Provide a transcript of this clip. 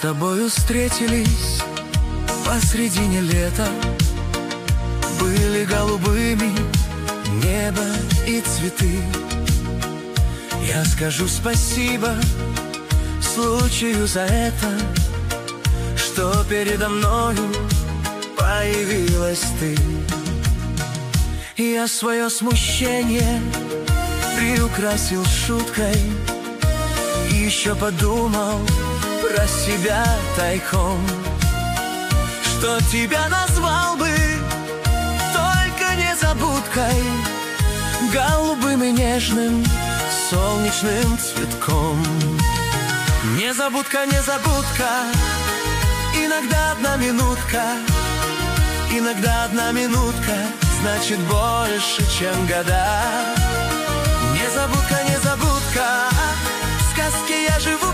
тобою встретились посредине лета. Были голубыми небо и цветы. Я скажу спасибо случаю за это, что передо мною появилась ты. Я свое смущение приукрасил шуткой, и еще подумал про себя тайком, что тебя назвал бы только незабудкой, голубым и нежным солнечным цветком. Незабудка, незабудка, иногда одна минутка, иногда одна минутка значит больше, чем года. Незабудка, незабудка, в сказке я живу,